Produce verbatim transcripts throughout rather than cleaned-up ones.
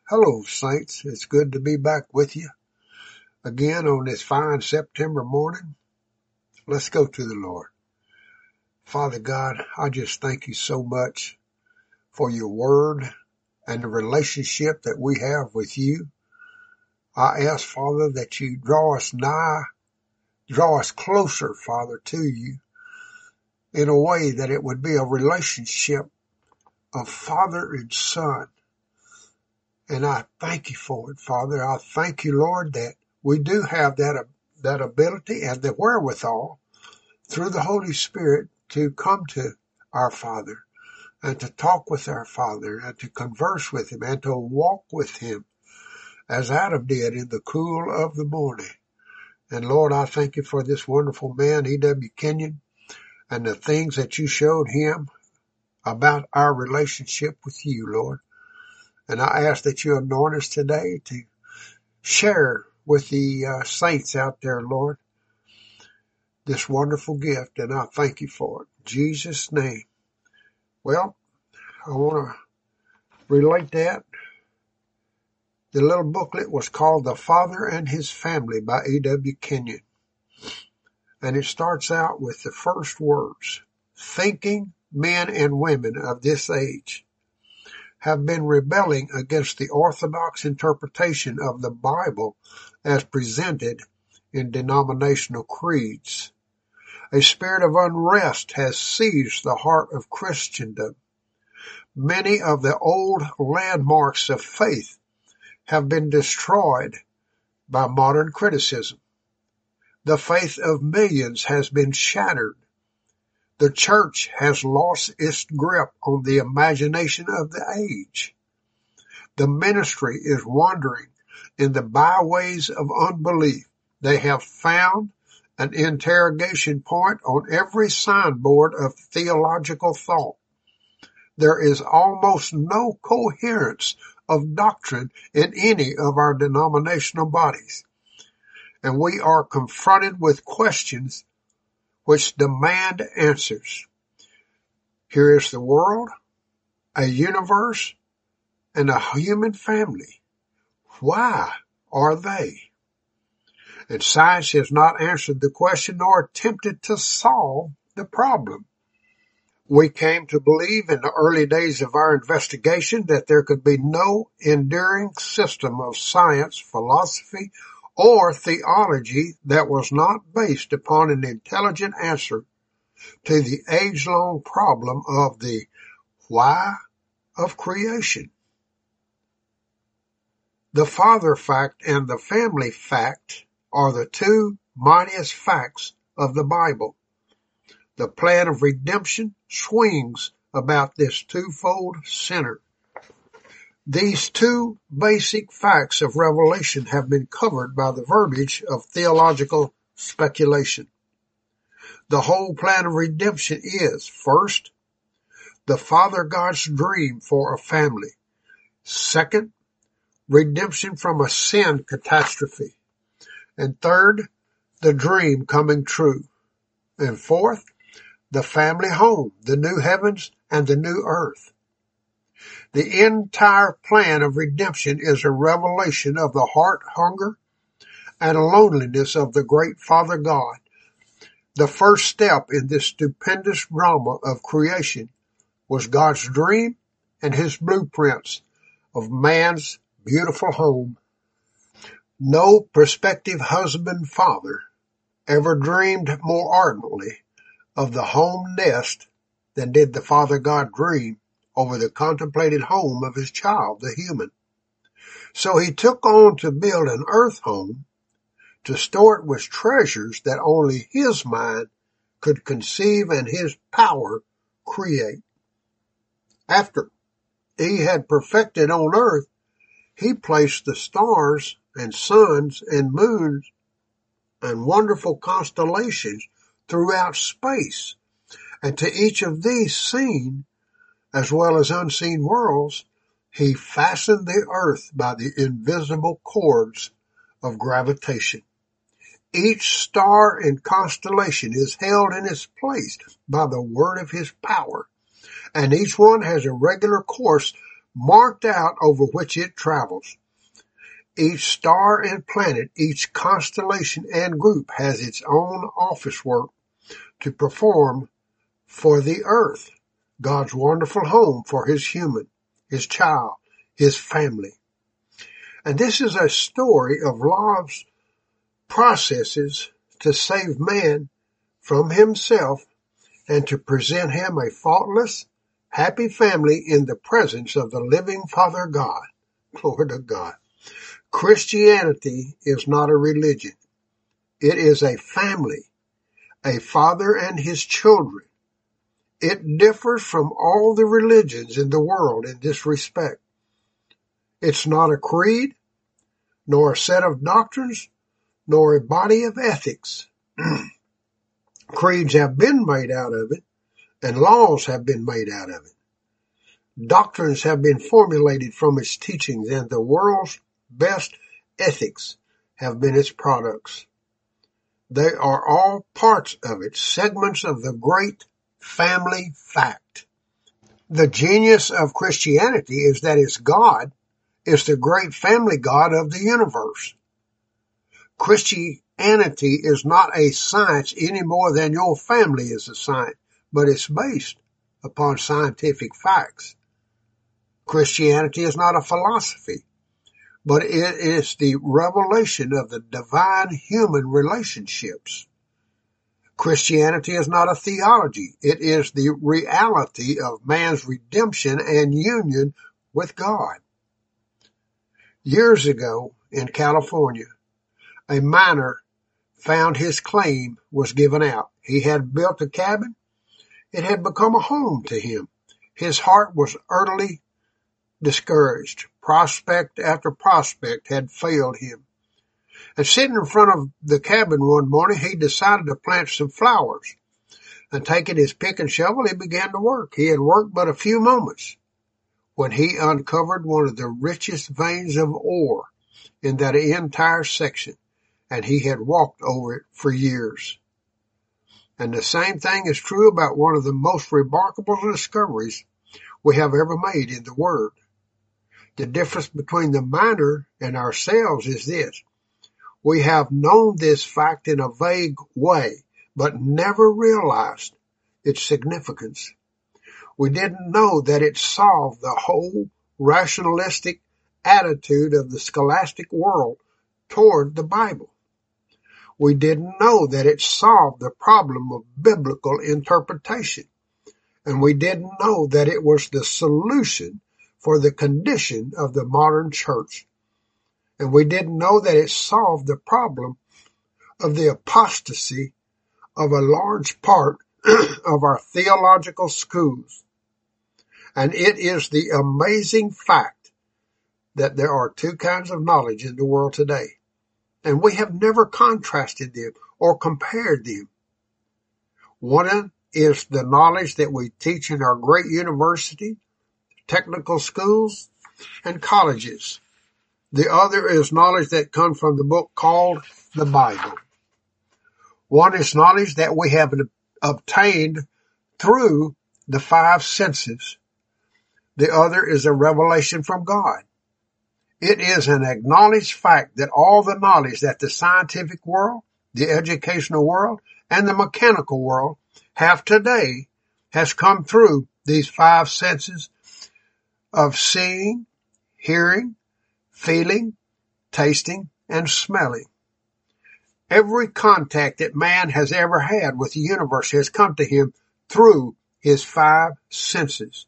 Hello, saints. It's good to be back with you again on this fine September morning. Let's go to the Lord. Father God, I just thank you so much for your word and the relationship that we have with you. I ask, Father, that you draw us nigh, draw us closer, Father, to you in a way that it would be a relationship of father and son. And I thank you for it, Father. I thank you, Lord, that we do have that, that ability and the wherewithal through the Holy Spirit to come to our Father and to talk with our Father and to converse with him and to walk with him as Adam did in the cool of the morning. And Lord, I thank you for this wonderful man, E W Kenyon, and the things that you showed him about our relationship with you, Lord. And I ask that you anoint us today to share with the uh, saints out there, Lord, this wonderful gift, and I thank you for it. In Jesus' name. Well, I want to relate that. The little booklet was called The Father and His Family by E W Kenyon. And it starts out with the first words. Thinking men and women of this age have been rebelling against the orthodox interpretation of the Bible as presented in denominational creeds. A spirit of unrest has seized the heart of Christendom. Many of the old landmarks of faith have been destroyed by modern criticism. The faith of millions has been shattered. The church has lost its grip on the imagination of the age. The ministry is wandering in the byways of unbelief. They have found an interrogation point on every signboard of theological thought. There is almost no coherence of doctrine in any of our denominational bodies. And we are confronted with questions which demand answers. Here is the world, a universe, and a human family. Why are they? And science has not answered the question nor attempted to solve the problem. We came to believe in the early days of our investigation that there could be no enduring system of science, philosophy, or theology that was not based upon an intelligent answer to the age-long problem of the why of creation. The father fact and the family fact are the two mightiest facts of the Bible. The plan of redemption swings about this twofold center. These two basic facts of revelation have been covered by the verbiage of theological speculation. The whole plan of redemption is, first, the Father God's dream for a family. Second, redemption from a sin catastrophe. And third, the dream coming true. And fourth, the family home, the new heavens and the new earth. The entire plan of redemption is a revelation of the heart hunger and loneliness of the great Father God. The first step in this stupendous drama of creation was God's dream and his blueprints of man's beautiful home. No prospective husband father ever dreamed more ardently of the home nest than did the Father God dream over the contemplated home of his child, the human. So he took on to build an earth home, to store it with treasures that only his mind could conceive and his power create. After he had perfected on earth, he placed the stars and suns and moons and wonderful constellations throughout space. And to each of these seen, as well as unseen worlds, he fastened the earth by the invisible cords of gravitation. Each star and constellation is held in its place by the word of his power, and each one has a regular course marked out over which it travels. Each star and planet, each constellation and group has its own office work to perform for the earth, God's wonderful home for his human, his child, his family. And this is a story of love's processes to save man from himself and to present him a faultless, happy family in the presence of the living Father God. Glory to God. Christianity is not a religion. It is a family, a father and his children. It differs from all the religions in the world in this respect. It's not a creed, nor a set of doctrines, nor a body of ethics. Creeds have been made out of it, and laws have been made out of it. Doctrines have been formulated from its teachings, and the world's best ethics have been its products. They are all parts of it, segments of the great family fact. The genius of Christianity is that its God is the great family God of the universe. Christianity is not a science any more than your family is a science, but it's based upon scientific facts. Christianity is not a philosophy, but it is the revelation of the divine human relationships. Christianity is not a theology. It is the reality of man's redemption and union with God. Years ago in California, a miner found his claim was given out. He had built a cabin. It had become a home to him. His heart was utterly discouraged. Prospect after prospect had failed him. And sitting in front of the cabin one morning, he decided to plant some flowers. And taking his pick and shovel, he began to work. He had worked but a few moments when he uncovered one of the richest veins of ore in that entire section, and he had walked over it for years. And the same thing is true about one of the most remarkable discoveries we have ever made in the Word. The difference between the miner and ourselves is this. We have known this fact in a vague way, but never realized its significance. We didn't know that it solved the whole rationalistic attitude of the scholastic world toward the Bible. We didn't know that it solved the problem of biblical interpretation. And we didn't know that it was the solution for the condition of the modern church. And we didn't know that it solved the problem of the apostasy of a large part of our theological schools. And it is the amazing fact that there are two kinds of knowledge in the world today. And we have never contrasted them or compared them. One is the knowledge that we teach in our great university, technical schools, and colleges. The other is knowledge that comes from the book called the Bible. One is knowledge that we have obtained through the five senses. The other is a revelation from God. It is an acknowledged fact that all the knowledge that the scientific world, the educational world, and the mechanical world have today has come through these five senses of seeing, hearing, feeling, tasting, and smelling. Every contact that man has ever had with the universe has come to him through his five senses.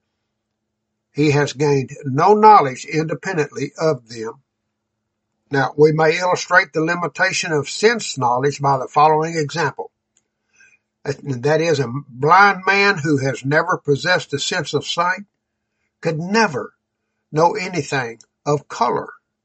He has gained no knowledge independently of them. Now, we may illustrate the limitation of sense knowledge by the following example. And that is, a blind man who has never possessed a sense of sight could never know anything of color.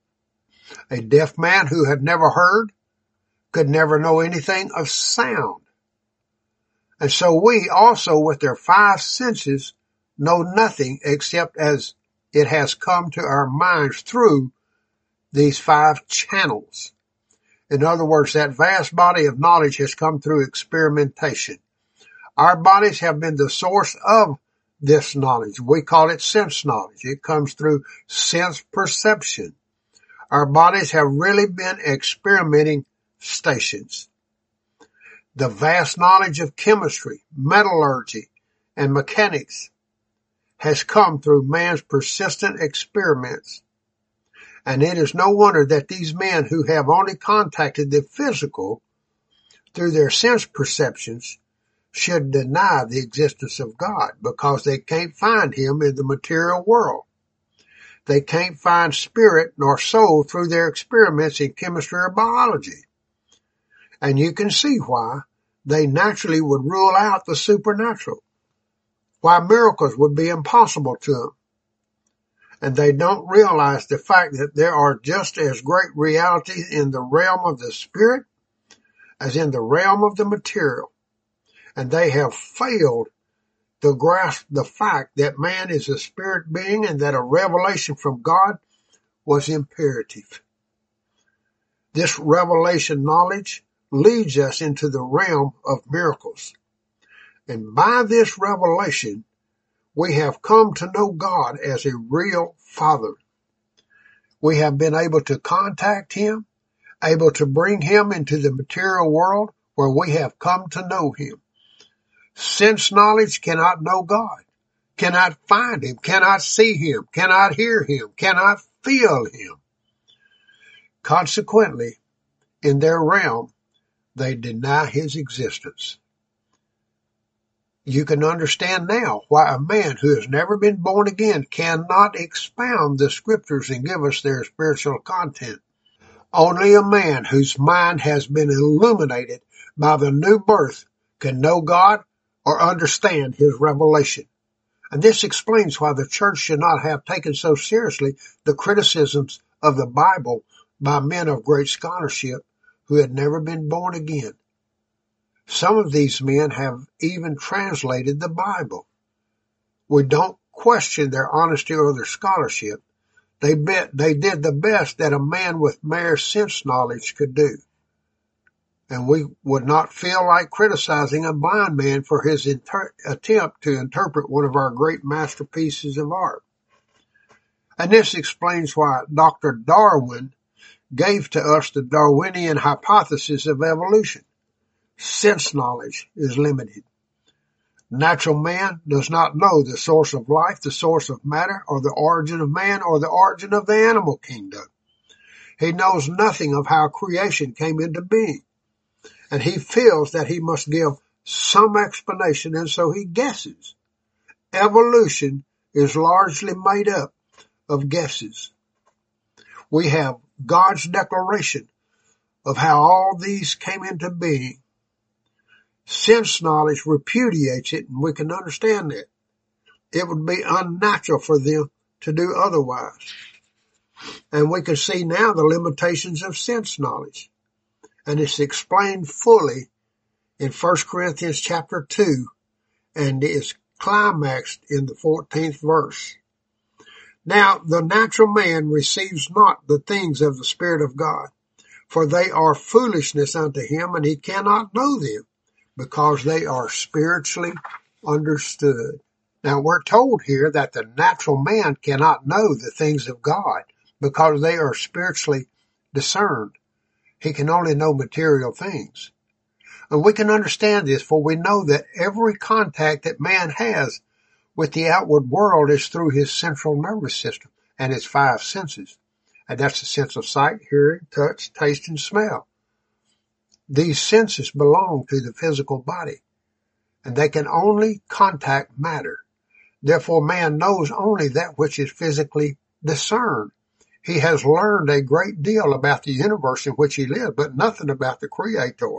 A deaf man who had never heard could never know anything of sound. And so we also, with their five senses, know nothing except as it has come to our minds through these five channels. In other words, that vast body of knowledge has come through experimentation. Our bodies have been the source of this knowledge. We call it sense knowledge. It comes through sense perception. Our bodies have really been experimenting stations. The vast knowledge of chemistry, metallurgy, and mechanics has come through man's persistent experiments. And it is no wonder that these men who have only contacted the physical through their sense perceptions should deny the existence of God, because they can't find him in the material world. They can't find spirit nor soul through their experiments in chemistry or biology. And you can see why they naturally would rule out the supernatural, why miracles would be impossible to them. And they don't realize the fact that there are just as great realities in the realm of the spirit as in the realm of the material. And they have failed to grasp the fact that man is a spirit being and that a revelation from God was imperative. This revelation knowledge leads us into the realm of miracles. And by this revelation, we have come to know God as a real Father. We have been able to contact him, able to bring him into the material world where we have come to know him. Sense knowledge cannot know God, cannot find him, cannot see him, cannot hear him, cannot feel him. Consequently, in their realm, they deny his existence. You can understand now why a man who has never been born again cannot expound the scriptures and give us their spiritual content. Only a man whose mind has been illuminated by the new birth can know God or understand his revelation. And this explains why the church should not have taken so seriously the criticisms of the Bible by men of great scholarship who had never been born again. Some of these men have even translated the Bible. We don't question their honesty or their scholarship. They bet they did the best that a man with mere sense knowledge could do. And we would not feel like criticizing a blind man for his inter- attempt to interpret one of our great masterpieces of art. And this explains why Doctor Darwin gave to us the Darwinian hypothesis of evolution. Sense knowledge is limited. Natural man does not know the source of life, the source of matter, or the origin of man, or the origin of the animal kingdom. He knows nothing of how creation came into being. And he feels that he must give some explanation, and so he guesses. Evolution is largely made up of guesses. We have God's declaration of how all these came into being. Sense knowledge repudiates it, and we can understand that. It would be unnatural for them to do otherwise. And we can see now the limitations of sense knowledge. And it's explained fully in First Corinthians chapter two, and is climaxed in the fourteenth verse. Now, the natural man receives not the things of the Spirit of God, for they are foolishness unto him, and he cannot know them, because they are spiritually understood. Now, we're told here that the natural man cannot know the things of God, because they are spiritually discerned. He can only know material things. And we can understand this, for we know that every contact that man has with the outward world is through his central nervous system and his five senses. And that's the sense of sight, hearing, touch, taste, and smell. These senses belong to the physical body, and they can only contact matter. Therefore, man knows only that which is physically discerned. He has learned a great deal about the universe in which he lives, but nothing about the Creator.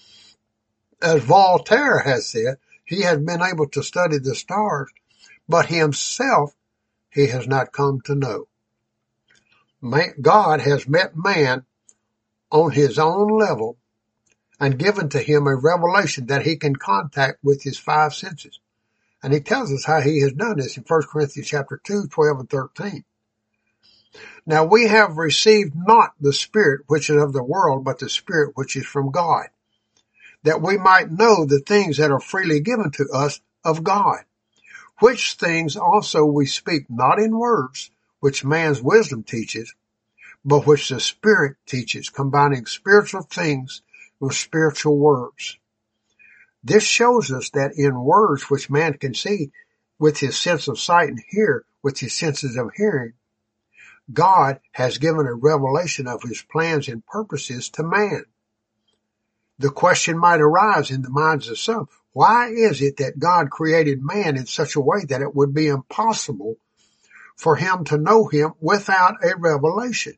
As Voltaire has said, he has been able to study the stars, but himself he has not come to know. Man, God has met man on his own level and given to him a revelation that he can contact with his five senses. And he tells us how he has done this in First Corinthians chapter two, twelve and thirteen. Now we have received not the Spirit which is of the world, but the Spirit which is from God, that we might know the things that are freely given to us of God. which things also we speak not in words, which man's wisdom teaches, but which the Spirit teaches, combining spiritual things with spiritual words. This shows us that in words which man can see with his sense of sight and hear with his senses of hearing, God has given a revelation of his plans and purposes to man. The question might arise in the minds of some, why is it that God created man in such a way that it would be impossible for him to know him without a revelation?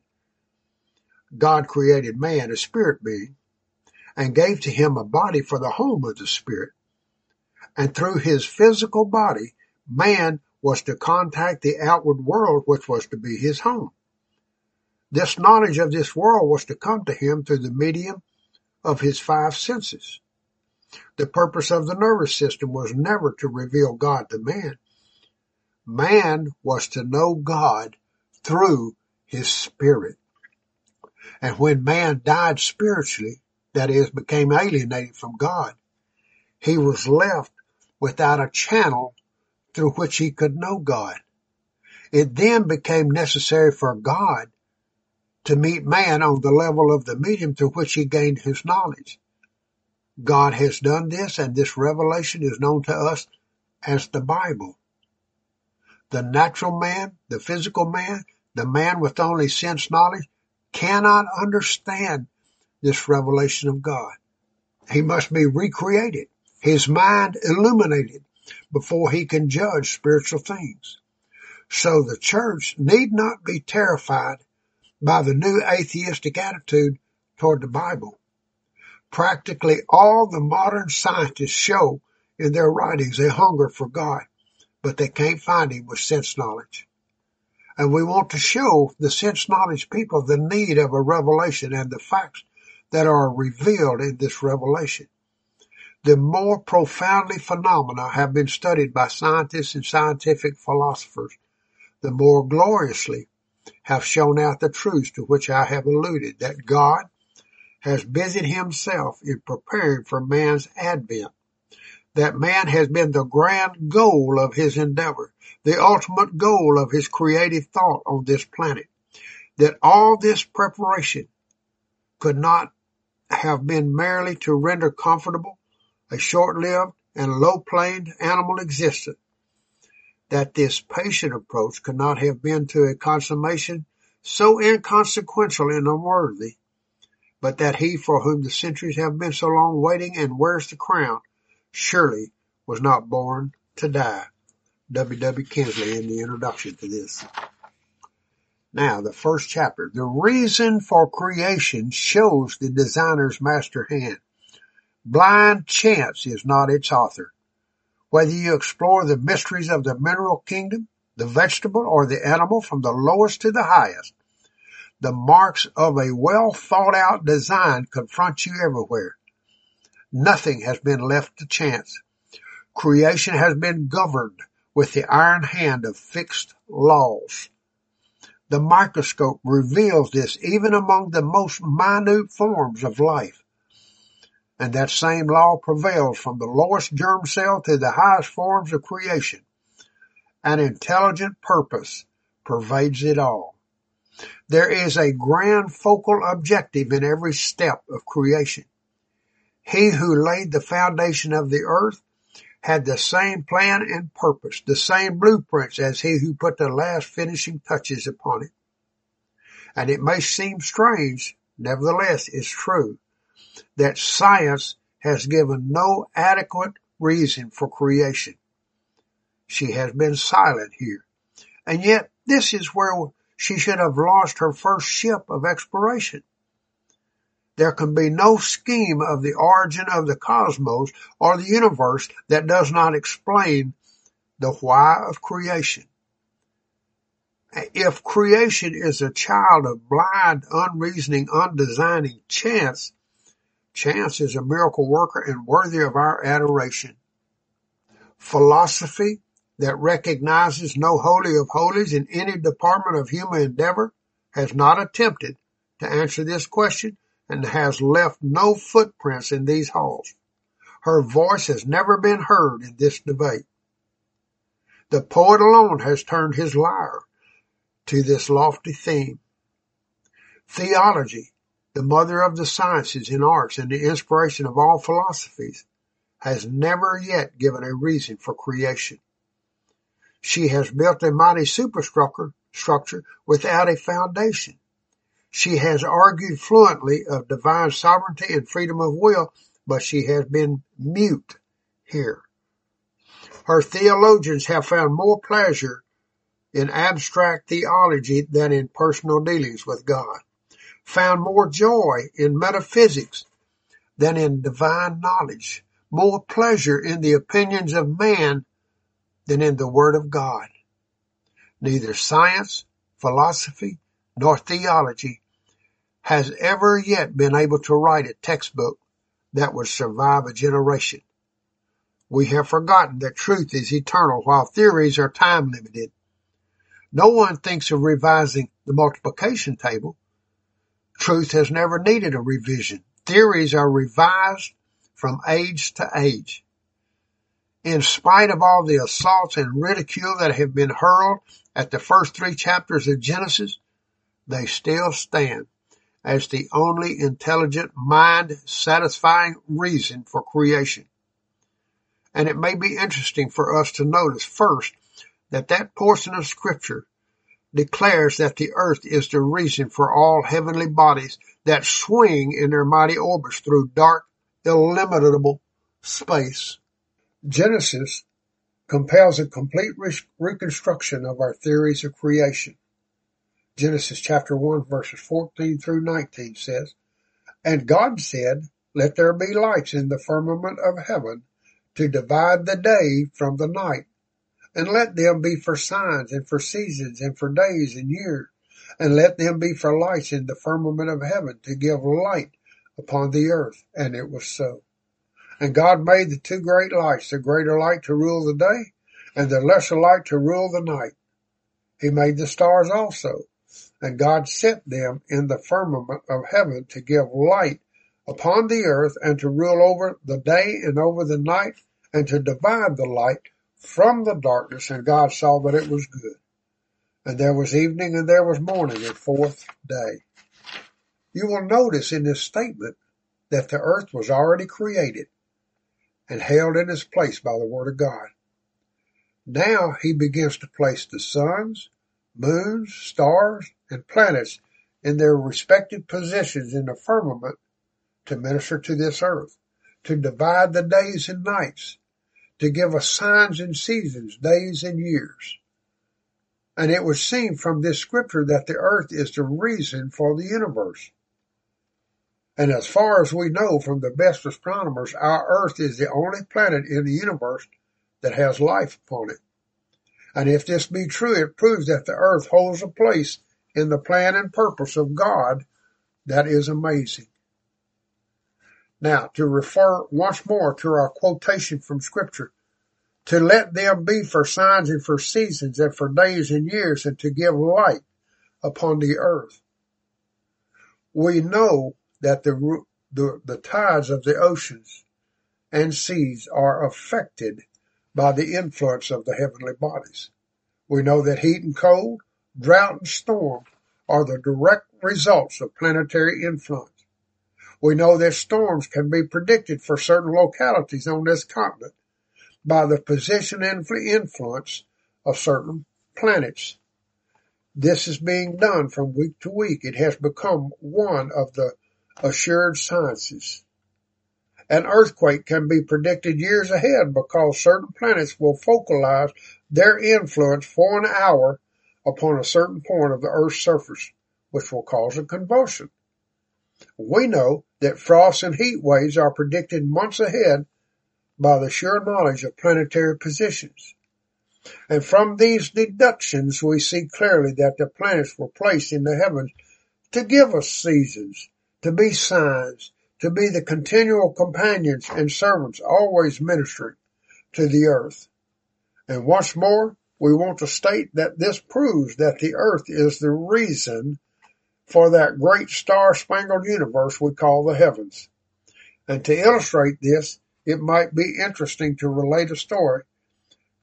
God created man, a spirit being, and gave to him a body for the home of the spirit. And through his physical body, man was to contact the outward world, which was to be his home. This knowledge of this world was to come to him through the medium of his five senses. The purpose of the nervous system was never to reveal God to man. Man was to know God through his spirit. And when man died spiritually, that is, became alienated from God, he was left without a channel through which he could know God. It then became necessary for God to meet man on the level of the medium through which he gained his knowledge. God has done this, and this revelation is known to us as the Bible. The natural man, the physical man, the man with only sense knowledge, cannot understand this revelation of God. He must be recreated, his mind illuminated, before he can judge spiritual things. So the church need not be terrified by the new atheistic attitude toward the Bible. Practically all the modern scientists show in their writings a hunger for God, but they can't find him with sense knowledge. And we want to show the sense knowledge people the need of a revelation and the facts that are revealed in this revelation. The more profoundly phenomena have been studied by scientists and scientific philosophers, the more gloriously have shown out the truths to which I have alluded, that God has busied himself in preparing for man's advent, that man has been the grand goal of his endeavor, the ultimate goal of his creative thought on this planet, that all this preparation could not have been merely to render comfortable a short-lived and low-planed animal existence, that this patient approach could not have been to a consummation so inconsequential and unworthy, but that he for whom the centuries have been so long waiting and wears the crown surely was not born to die. W. W. Kinsley in the introduction to this. Now, the first chapter. The reason for creation shows the designer's master hand. Blind chance is not its author. Whether you explore the mysteries of the mineral kingdom, the vegetable, or the animal from the lowest to the highest, the marks of a well thought out design confront you everywhere. Nothing has been left to chance. Creation has been governed with the iron hand of fixed laws. The microscope reveals this even among the most minute forms of life. And that same law prevails from the lowest germ cell to the highest forms of creation. An intelligent purpose pervades it all. There is a grand focal objective in every step of creation. He who laid the foundation of the earth had the same plan and purpose, the same blueprints as he who put the last finishing touches upon it. And it may seem strange, nevertheless it's true, that science has given no adequate reason for creation. She has been silent here. And yet this is where she should have launched her first ship of exploration. There can be no scheme of the origin of the cosmos or the universe that does not explain the why of creation. If creation is a child of blind, unreasoning, undesigning chance, chance is a miracle worker and worthy of our adoration. Philosophy that recognizes no holy of holies in any department of human endeavor has not attempted to answer this question and has left no footprints in these halls. Her voice has never been heard in this debate. The poet alone has turned his lyre to this lofty theme. Theology, the mother of the sciences and arts and the inspiration of all philosophies, has never yet given a reason for creation. She has built a mighty superstructure structure without a foundation. She has argued fluently of divine sovereignty and freedom of will, but she has been mute here. Her theologians have found more pleasure in abstract theology than in personal dealings with God, found more joy in metaphysics than in divine knowledge, more pleasure in the opinions of man than in the Word of God. Neither science, philosophy, nor theology has ever yet been able to write a textbook that would survive a generation. We have forgotten that truth is eternal while theories are time limited. No one thinks of revising the multiplication table. Truth has never needed a revision. Theories are revised from age to age. In spite of all the assaults and ridicule that have been hurled at the first three chapters of Genesis, they still stand as the only intelligent, mind-satisfying reason for creation. And it may be interesting for us to notice first that that portion of Scripture declares that the earth is the reason for all heavenly bodies that swing in their mighty orbits through dark, illimitable space. Genesis compels a complete re- reconstruction of our theories of creation. Genesis chapter one verses fourteen through nineteen says, "And God said, Let there be lights in the firmament of heaven to divide the day from the night, and let them be for signs and for seasons and for days and years, and let them be for lights in the firmament of heaven to give light upon the earth. And it was so. And God made the two great lights, the greater light to rule the day, and the lesser light to rule the night. He made the stars also, and God set them in the firmament of heaven to give light upon the earth, and to rule over the day and over the night, and to divide the light from the darkness. And God saw that it was good. And there was evening and there was morning, the fourth day." You will notice in this statement that the earth was already created and held in its place by the Word of God. Now he begins to place the suns, moons, stars, and planets in their respective positions in the firmament to minister to this earth, to divide the days and nights, to give us signs and seasons, days and years. And it would seem from this scripture that the earth is the reason for the universe. And as far as we know from the best astronomers, our earth is the only planet in the universe that has life upon it. And if this be true, it proves that the earth holds a place in the plan and purpose of God that is amazing. Now, to refer once more to our quotation from Scripture, to let them be for signs and for seasons and for days and years, and to give light upon the earth. We know that the, the, the tides of the oceans and seas are affected by the influence of the heavenly bodies. We know that heat and cold, drought and storm are the direct results of planetary influence. We know that storms can be predicted for certain localities on this continent by the position and influence of certain planets. This is being done from week to week. It has become one of the assured sciences. An earthquake can be predicted years ahead because certain planets will focalize their influence for an hour upon a certain point of the Earth's surface, which will cause a convulsion. We know that frost and heat waves are predicted months ahead by the sure knowledge of planetary positions. And from these deductions, we see clearly that the planets were placed in the heavens to give us seasons, to be signs, to be the continual companions and servants always ministering to the earth. And once more, we want to state that this proves that the earth is the reason for that great star-spangled universe we call the heavens. And to illustrate this, it might be interesting to relate a story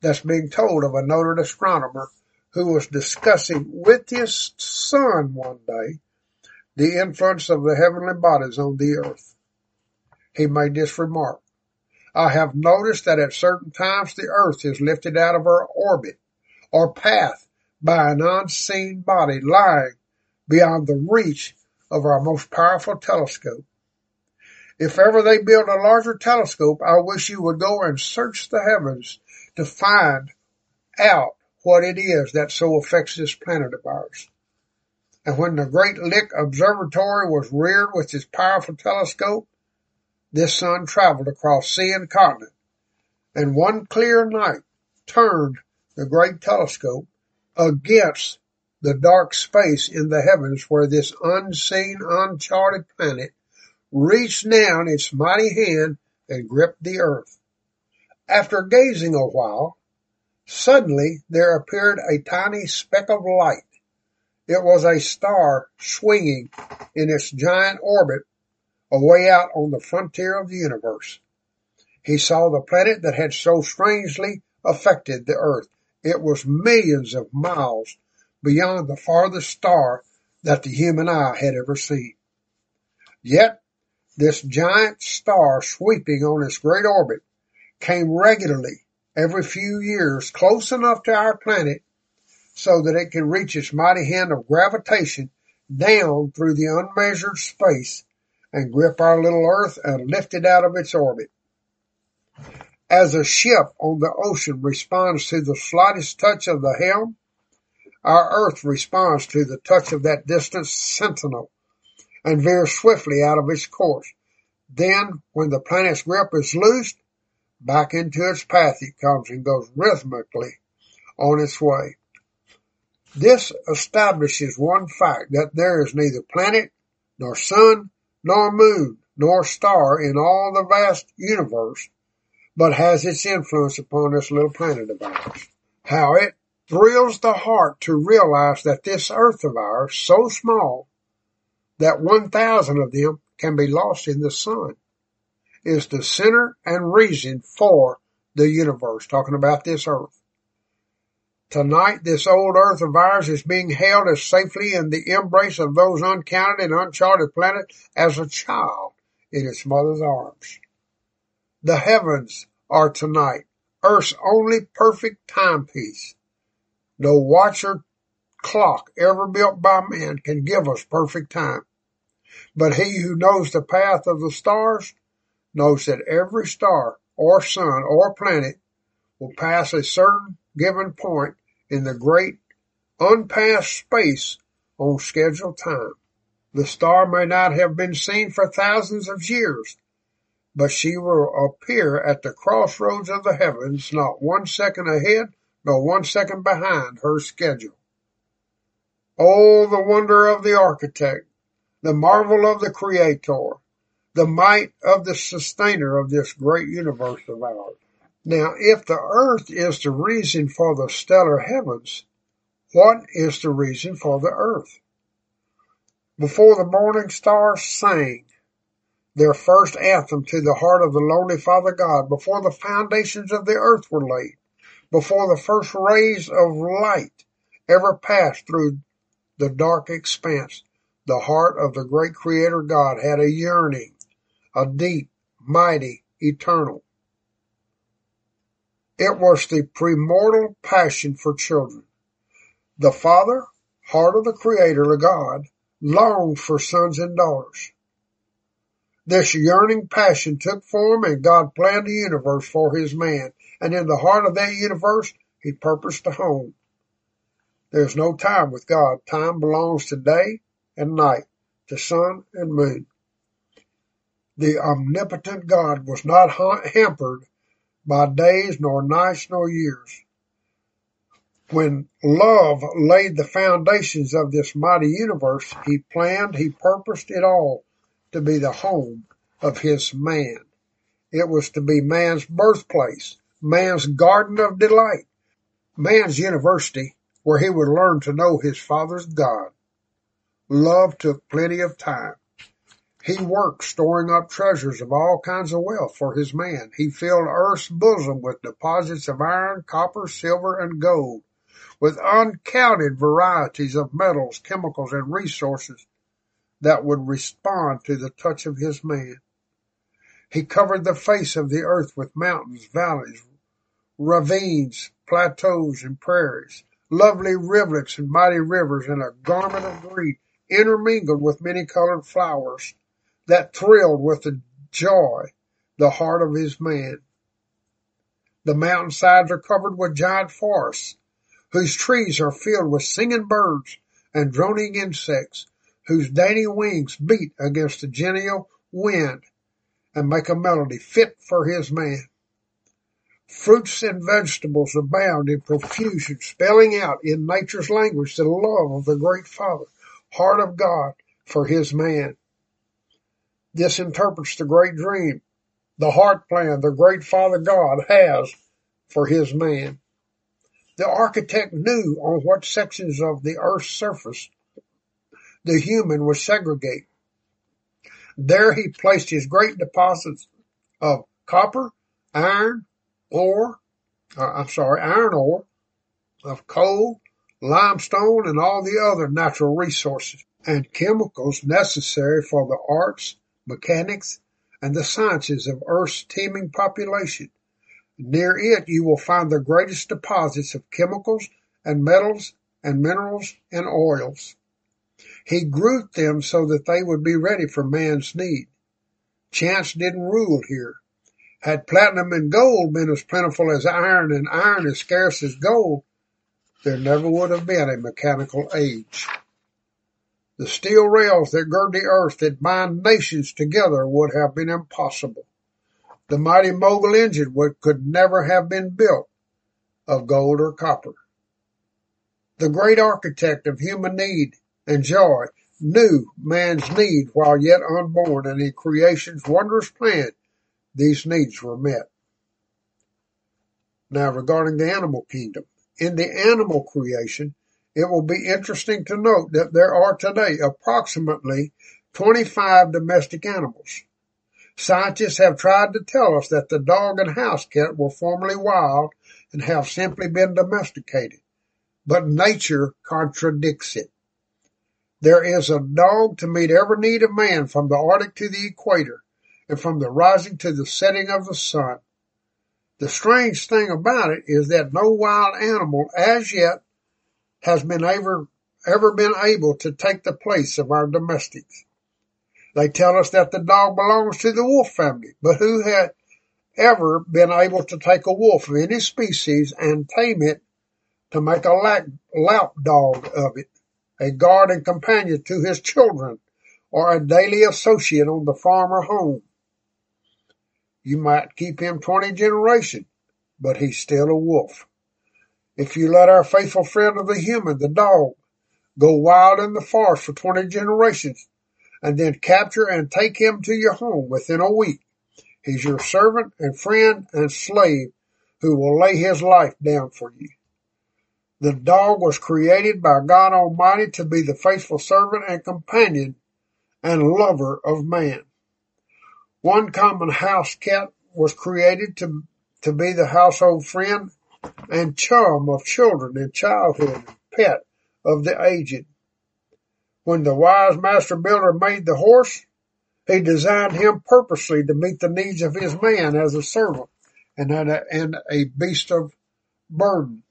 that's being told of a noted astronomer who was discussing with his son one day the influence of the heavenly bodies on the earth. He made this remark: I have noticed that at certain times the earth is lifted out of her orbit or path by an unseen body lying beyond the reach of our most powerful telescope. If ever they build a larger telescope, I wish you would go and search the heavens to find out what it is that so affects this planet of ours. And when the Great Lick Observatory was reared with its powerful telescope, this sun traveled across sea and continent, and one clear night turned the great telescope against the dark space in the heavens where this unseen, uncharted planet reached down its mighty hand and gripped the earth. After gazing a while, suddenly there appeared a tiny speck of light. It was a star swinging in its giant orbit away out on the frontier of the universe. He saw the planet that had so strangely affected the earth. It was millions of miles beyond the farthest star that the human eye had ever seen. Yet, this giant star sweeping on its great orbit came regularly every few years close enough to our planet so that it could reach its mighty hand of gravitation down through the unmeasured space and grip our little earth and lift it out of its orbit. As a ship on the ocean responds to the slightest touch of the helm, our earth responds to the touch of that distant sentinel and veers swiftly out of its course. Then, when the planet's grip is loosed, back into its path it comes and goes rhythmically on its way. This establishes one fact, that there is neither planet, nor sun, nor moon, nor star in all the vast universe, but has its influence upon this little planet of ours. How it thrills the heart to realize that this earth of ours, so small that one thousand of them can be lost in the sun, is the center and reason for the universe, talking about this earth. Tonight, this old earth of ours is being held as safely in the embrace of those uncounted and uncharted planets as a child in its mother's arms. The heavens are tonight earth's only perfect timepiece. No watch or clock ever built by man can give us perfect time. But he who knows the path of the stars knows that every star or sun or planet will pass a certain given point in the great unpassed space on scheduled time. The star may not have been seen for thousands of years, but she will appear at the crossroads of the heavens, not one second ahead, nor one second behind her schedule. Oh, the wonder of the architect, the marvel of the creator, the might of the sustainer of this great universe of ours. Now, if the earth is the reason for the stellar heavens, what is the reason for the earth? Before the morning stars sang their first anthem to the heart of the lonely Father God, before the foundations of the earth were laid, before the first rays of light ever passed through the dark expanse, the heart of the great Creator God had a yearning, a deep, mighty, eternal. It was the premortal passion for children. The Father, heart of the Creator, the God, longed for sons and daughters. This yearning passion took form, and God planned the universe for his man, and in the heart of that universe, he purposed a home. There's no time with God. Time belongs to day and night, to sun and moon. The omnipotent God was not hampered by days, nor nights, nor years. When love laid the foundations of this mighty universe, he planned, he purposed it all to be the home of his man. It was to be man's birthplace, man's garden of delight, man's university where he would learn to know his Father's God. Love took plenty of time. He worked, storing up treasures of all kinds of wealth for his man. He filled earth's bosom with deposits of iron, copper, silver, and gold, with uncounted varieties of metals, chemicals, and resources that would respond to the touch of his man. He covered the face of the earth with mountains, valleys, ravines, plateaus, and prairies, lovely rivulets and mighty rivers in a garment of green, intermingled with many-colored flowers that thrilled with the joy the heart of his man. The mountainsides are covered with giant forests, whose trees are filled with singing birds and droning insects, whose dainty wings beat against the genial wind and make a melody fit for his man. Fruits and vegetables abound in profusion, spelling out in nature's language the love of the great Father, heart of God for his man. This interprets the great dream, the heart plan the great Father God has for his man. The architect knew on what sections of the earth's surface the human would segregate. There he placed his great deposits of copper, iron, ore, uh, I'm sorry, iron ore, of coal, limestone, and all the other natural resources and chemicals necessary for the arts, mechanics, and the sciences of Earth's teeming population. Near it you will find the greatest deposits of chemicals and metals and minerals and oils. He grouped them so that they would be ready for man's need. Chance didn't rule here. Had platinum and gold been as plentiful as iron and iron as scarce as gold, there never would have been a mechanical age. The steel rails that gird the earth that bind nations together would have been impossible. The mighty Mogul engine would, could never have been built of gold or copper. The great architect of human need and joy knew man's need while yet unborn, and in creation's wondrous plan, these needs were met. Now, regarding the animal kingdom, in the animal creation, it will be interesting to note that there are today approximately twenty-five domestic animals. Scientists have tried to tell us that the dog and house cat were formerly wild and have simply been domesticated, but nature contradicts it. There is a dog to meet every need of man from the Arctic to the equator and from the rising to the setting of the sun. The strange thing about it is that no wild animal as yet has been ever, ever been able to take the place of our domestics. They tell us that the dog belongs to the wolf family, but who had ever been able to take a wolf of any species and tame it to make a lap, lap dog of it, a guard and companion to his children, or a daily associate on the farm or home? You might keep him twenty generations, but he's still a wolf. If you let our faithful friend of the human, the dog, go wild in the forest for twenty generations, and then capture and take him to your home within a week, he's your servant and friend and slave who will lay his life down for you. The dog was created by God Almighty to be the faithful servant and companion and lover of man. One common house cat was created to, to be the household friend and chum of children in childhood, and pet of the aged. When the wise master builder made the horse, he designed him purposely to meet the needs of his man as a servant and a, and a beast of burden.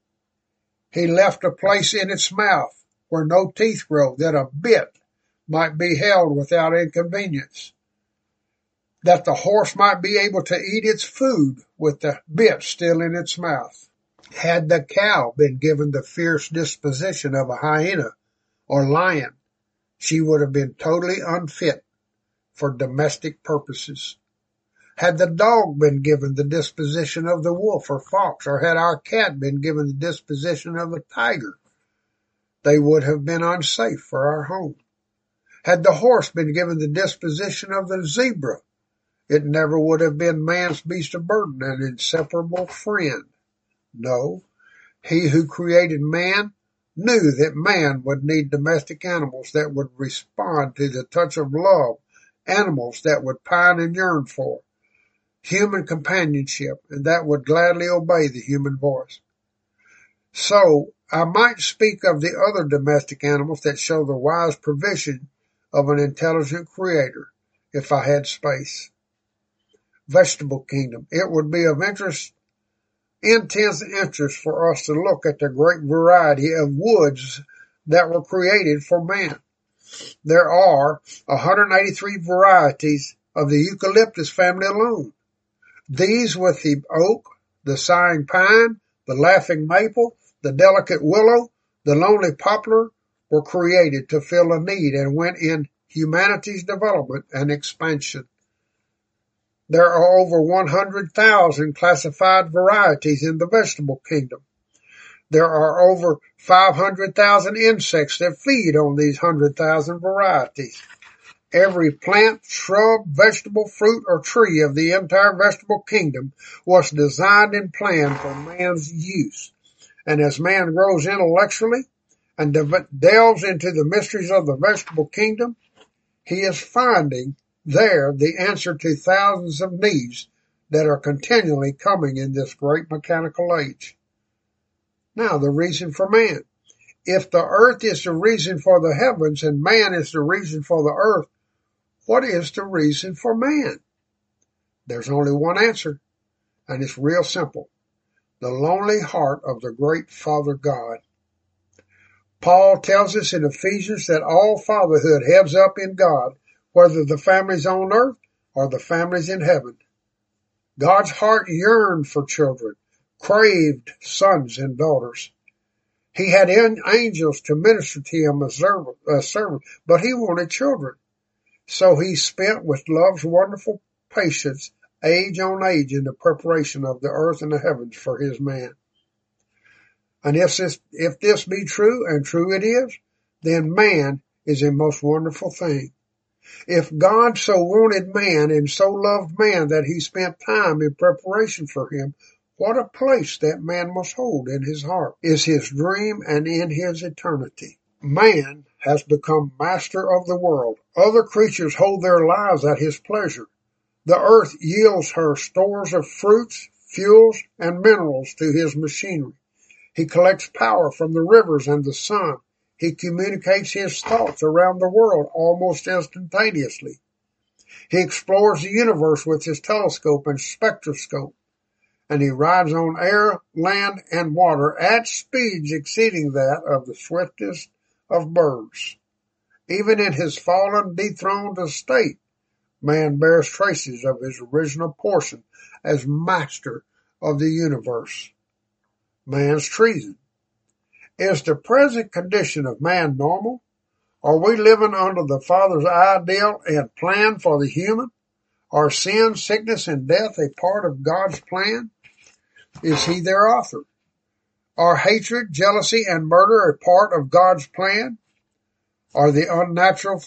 He left a place in its mouth where no teeth grow, that a bit might be held without inconvenience, that the horse might be able to eat its food with the bit still in its mouth. Had the cow been given the fierce disposition of a hyena or lion, she would have been totally unfit for domestic purposes. Had the dog been given the disposition of the wolf or fox, or had our cat been given the disposition of a tiger, they would have been unsafe for our home. Had the horse been given the disposition of the zebra, it never would have been man's beast of burden, an inseparable friend. No, he who created man knew that man would need domestic animals that would respond to the touch of love animals that would pine and yearn for human companionship and that would gladly obey the human voice. So I might speak of the other domestic animals that show the wise provision of an intelligent creator if I had space. Vegetable kingdom. It would be of interest, intense interest for us to look at the great variety of woods that were created for man. There are one hundred eighty-three varieties of the eucalyptus family alone. These with the oak, the sighing pine, the laughing maple, the delicate willow, the lonely poplar were created to fill a need and went in humanity's development and expansion. There are over one hundred thousand classified varieties in the vegetable kingdom. There are over five hundred thousand insects that feed on these one hundred thousand varieties. Every plant, shrub, vegetable, fruit, or tree of the entire vegetable kingdom was designed and planned for man's use. And as man grows intellectually and delves into the mysteries of the vegetable kingdom, he is finding there the answer to thousands of needs that are continually coming in this great mechanical age. Now, the reason for man. If the earth is the reason for the heavens and man is the reason for the earth, what is the reason for man? There's only one answer, and it's real simple. The lonely heart of the great Father God. Paul tells us in Ephesians that all fatherhood heads up in God, whether the family's on earth or the family's in heaven. God's heart yearned for children, craved sons and daughters. He had angels to minister to him as servants, but he wanted children. So he spent with love's wonderful patience age on age in the preparation of the earth and the heavens for his man. And if this, if this be true, and true it is, then man is a most wonderful thing. If God so wanted man and so loved man that he spent time in preparation for him, what a place that man must hold in his heart is his dream and in his eternity. Man has become master of the world. Other creatures hold their lives at his pleasure. The earth yields her stores of fruits, fuels, and minerals to his machinery. He collects power from the rivers and the sun. He communicates his thoughts around the world almost instantaneously. He explores the universe with his telescope and spectroscope, and he rides on air, land, and water at speeds exceeding that of the swiftest of birds. Even in his fallen, dethroned estate, man bears traces of his original portion as master of the universe. Man's treason. Is the present condition of man normal? Are we living under the Father's ideal and plan for the human? Are sin, sickness, and death a part of God's plan? Is he their author? Are hatred, jealousy, and murder a part of God's plan? Are the unnatural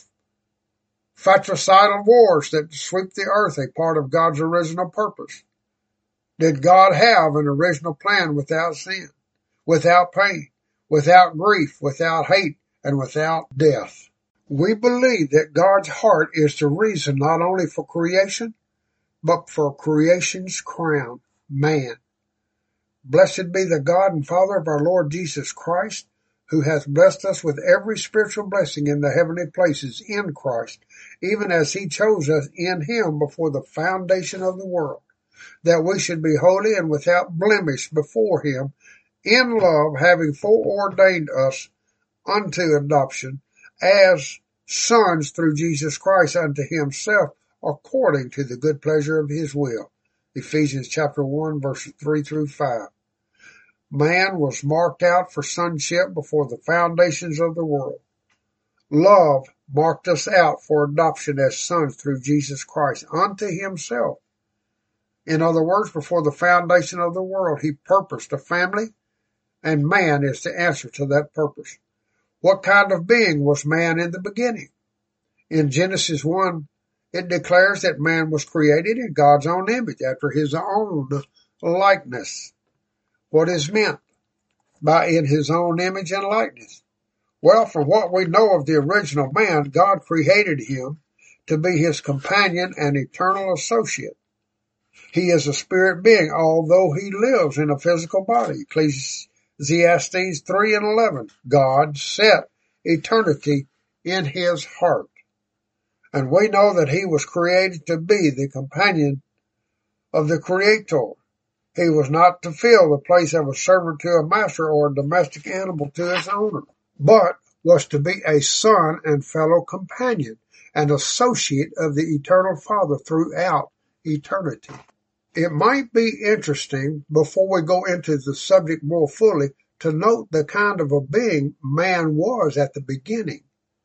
fratricidal wars that sweep the earth a part of God's original purpose? Did God have an original plan without sin, without pain, without grief, without hate, and without death? We believe that God's heart is the reason not only for creation, but for creation's crown, man. Blessed be the God and Father of our Lord Jesus Christ, who hath blessed us with every spiritual blessing in the heavenly places in Christ, even as he chose us in him before the foundation of the world, that we should be holy and without blemish before him, in love, having foreordained us unto adoption as sons through Jesus Christ unto himself, according to the good pleasure of his will. Ephesians chapter one, verses three through five. Man was marked out for sonship before the foundations of the world. Love marked us out for adoption as sons through Jesus Christ unto himself. In other words, before the foundation of the world, he purposed a family, and man is the answer to that purpose. What kind of being was man in the beginning? In Genesis one, it declares that man was created in God's own image, after his own likeness. What is meant by in his own image and likeness? Well, from what we know of the original man, God created him to be his companion and eternal associate. He is a spirit being, although he lives in a physical body. Ecclesiastes three and eleven. God set eternity in his heart. And we know that he was created to be the companion of the Creator. He was not to fill the place of a servant to a master or a domestic animal to its owner, but was to be a son and fellow companion, an associate of the eternal Father throughout eternity. It might be interesting, before we go into the subject more fully, to note the kind of a being man was at the beginning.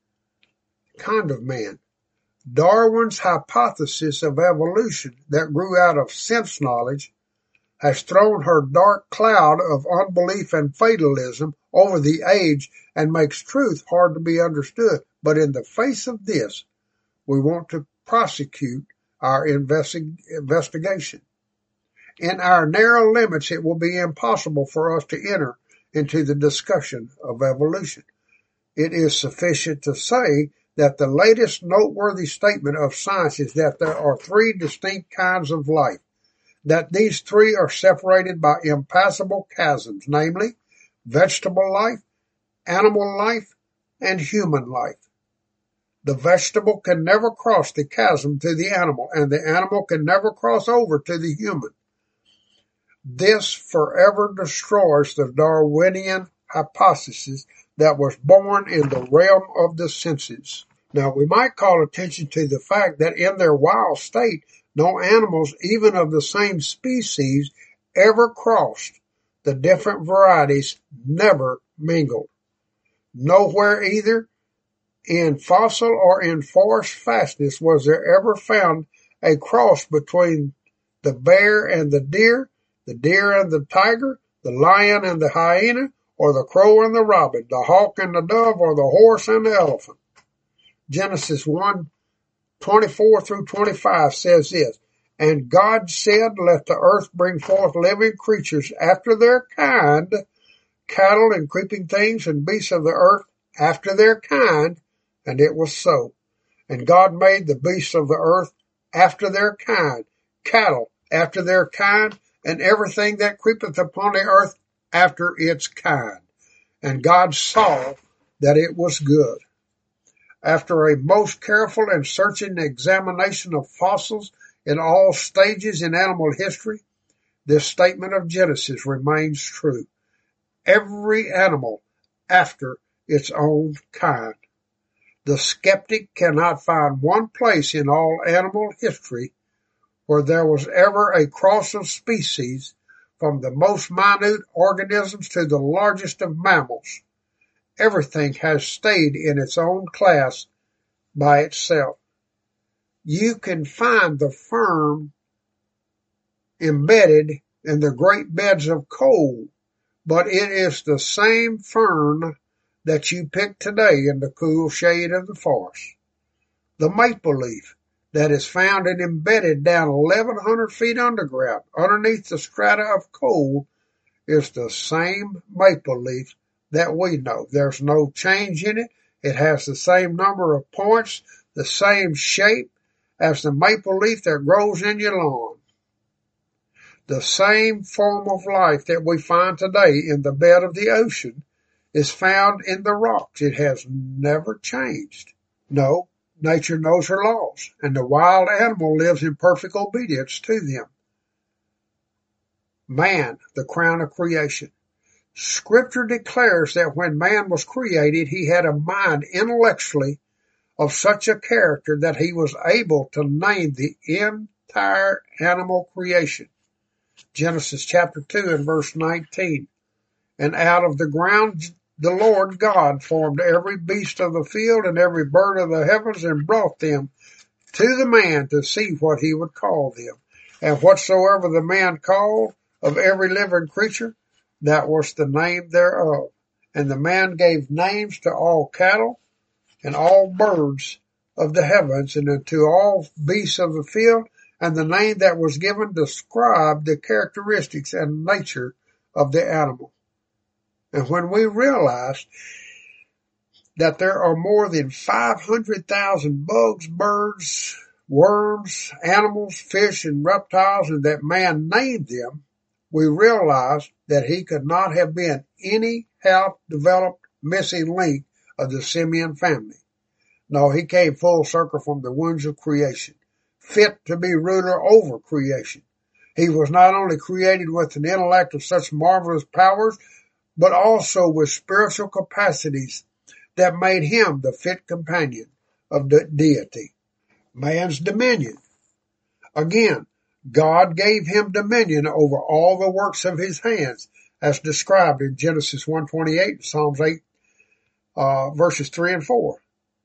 Kind of man. Darwin's hypothesis of evolution that grew out of sense knowledge has thrown her dark cloud of unbelief and fatalism over the age and makes truth hard to be understood. But in the face of this, we want to prosecute our investi- investigation. In our narrow limits, it will be impossible for us to enter into the discussion of evolution. It is sufficient to say that the latest noteworthy statement of science is that there are three distinct kinds of life, that these three are separated by impassable chasms, namely vegetable life, animal life, and human life. The vegetable can never cross the chasm to the animal, and the animal can never cross over to the human. This forever destroys the Darwinian hypothesis that was born in the realm of the senses. Now, we might call attention to the fact that in their wild state, no animals, even of the same species, ever crossed. The different varieties never mingled. Nowhere, either in fossil or in forest fastness, was there ever found a cross between the bear and the deer, the deer and the tiger, the lion and the hyena, or the crow and the robin, the hawk and the dove, or the horse and the elephant. Genesis one, twenty-four through twenty-five says this, "And God said, let the earth bring forth living creatures after their kind, cattle and creeping things and beasts of the earth after their kind, and it was so. And God made the beasts of the earth after their kind, cattle after their kind, and everything that creepeth upon the earth after its kind. And God saw that it was good." After a most careful and searching examination of fossils in all stages in animal history, this statement of Genesis remains true. Every animal after its own kind. The skeptic cannot find one place in all animal history where there was ever a cross of species, from the most minute organisms to the largest of mammals. Everything has stayed in its own class by itself. You can find the fern embedded in the great beds of coal, but it is the same fern that you pick today in the cool shade of the forest. The maple leaf that is found and embedded down eleven hundred feet underground, underneath the strata of coal, is the same maple leaf that we know. There's no change in it. It has the same number of points, the same shape as the maple leaf that grows in your lawn. The same form of life that we find today in the bed of the ocean is found in the rocks. It has never changed. No, nature knows her laws, and the wild animal lives in perfect obedience to them. Man, the crown of creation. Scripture declares that when man was created, he had a mind intellectually of such a character that he was able to name the entire animal creation. Genesis chapter two and verse nineteen. And out of the ground the Lord God formed every beast of the field and every bird of the heavens, and brought them to the man to see what he would call them. And whatsoever the man called of every living creature, that was the name thereof. And the man gave names to all cattle and all birds of the heavens, and unto all beasts of the field, and the name that was given described the characteristics and nature of the animal. And when we realize that there are more than five hundred thousand bugs, birds, worms, animals, fish, and reptiles, and that man named them, we realize that he could not have been any half-developed missing link of the simian family. No, he came full circle from the wounds of creation, fit to be ruler over creation. He was not only created with an intellect of such marvelous powers, but also with spiritual capacities that made him the fit companion of the deity. Man's dominion. Again, God gave him dominion over all the works of his hands, as described in Genesis one twenty-eight, Psalms eight, uh, verses three and four.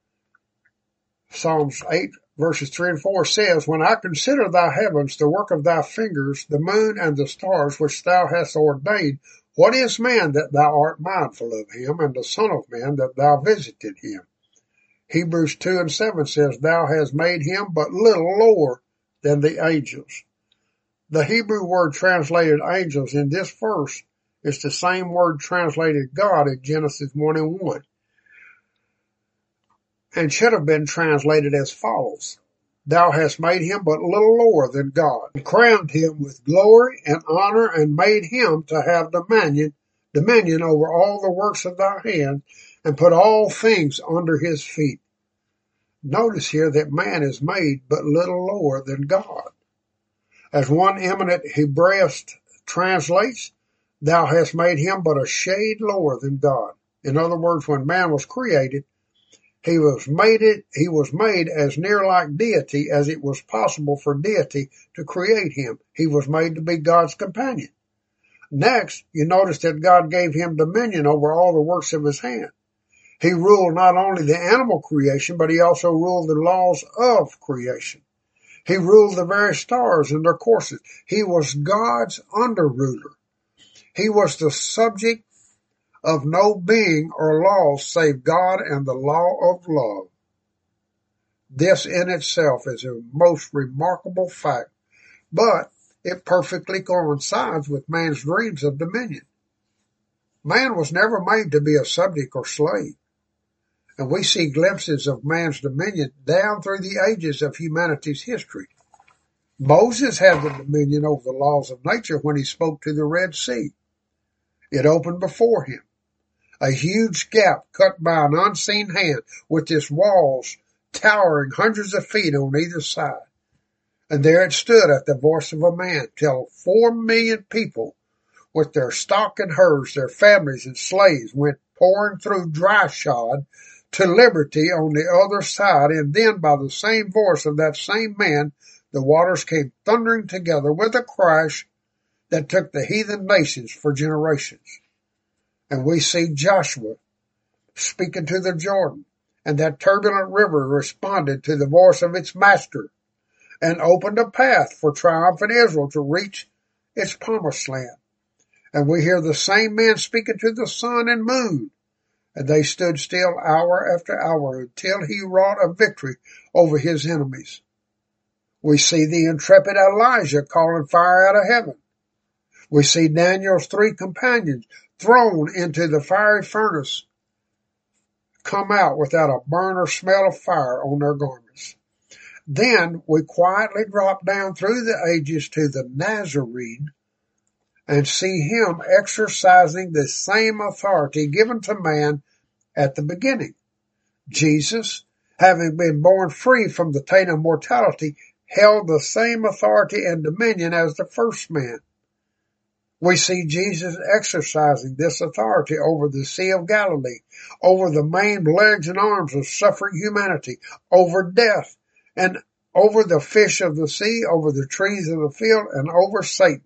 Psalms eight, verses three and four says, When I consider thy heavens, the work of thy fingers, the moon and the stars which thou hast ordained, what is man that thou art mindful of him, and the son of man that thou visited him? Hebrews two and seven says, Thou hast made him but little lower than the angels. The Hebrew word translated angels in this verse is the same word translated God in Genesis one and one, and should have been translated as follows. Thou hast made him but little lower than God, and crowned him with glory and honor, and made him to have dominion, dominion over all the works of thy hand, and put all things under his feet. Notice here that man is made but little lower than God. As one eminent Hebraist translates, thou hast made him but a shade lower than God. In other words, when man was created, he was made it, he was made as near like deity as it was possible for deity to create him. He was made to be God's companion. Next, you notice that God gave him dominion over all the works of his hand. He ruled not only the animal creation, but he also ruled the laws of creation. He ruled the very stars and their courses. He was God's under-ruler. He was the subject of no being or law save God and the law of love. This in itself is a most remarkable fact, but it perfectly coincides with man's dreams of dominion. Man was never made to be a subject or slave, and we see glimpses of man's dominion down through the ages of humanity's history. Moses had the dominion over the laws of nature when he spoke to the Red Sea. It opened before him, a huge gap cut by an unseen hand with its walls towering hundreds of feet on either side. And there it stood at the voice of a man till four million people with their stock and herds, their families and slaves went pouring through dry shod to liberty on the other side. And then by the same voice of that same man, the waters came thundering together with a crash that took the heathen nations for generations. And we see Joshua speaking to the Jordan, and that turbulent river responded to the voice of its master and opened a path for triumphant Israel to reach its promised land. And we hear the same man speaking to the sun and moon, and they stood still hour after hour until he wrought a victory over his enemies. We see the intrepid Elijah calling fire out of heaven. We see Daniel's three companions thrown into the fiery furnace come out without a burn or smell of fire on their garments. Then we quietly drop down through the ages to the Nazarene and see him exercising the same authority given to man at the beginning. Jesus, having been born free from the taint of mortality, held the same authority and dominion as the first man. We see Jesus exercising this authority over the Sea of Galilee, over the maimed legs and arms of suffering humanity, over death, and over the fish of the sea, over the trees of the field, and over Satan.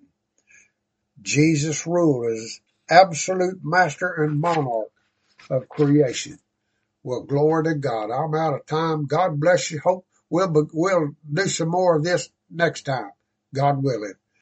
Jesus ruled as absolute master and monarch of creation. Well, glory to God. I'm out of time. God bless you. Hope we'll, we'll do some more of this next time. God willing.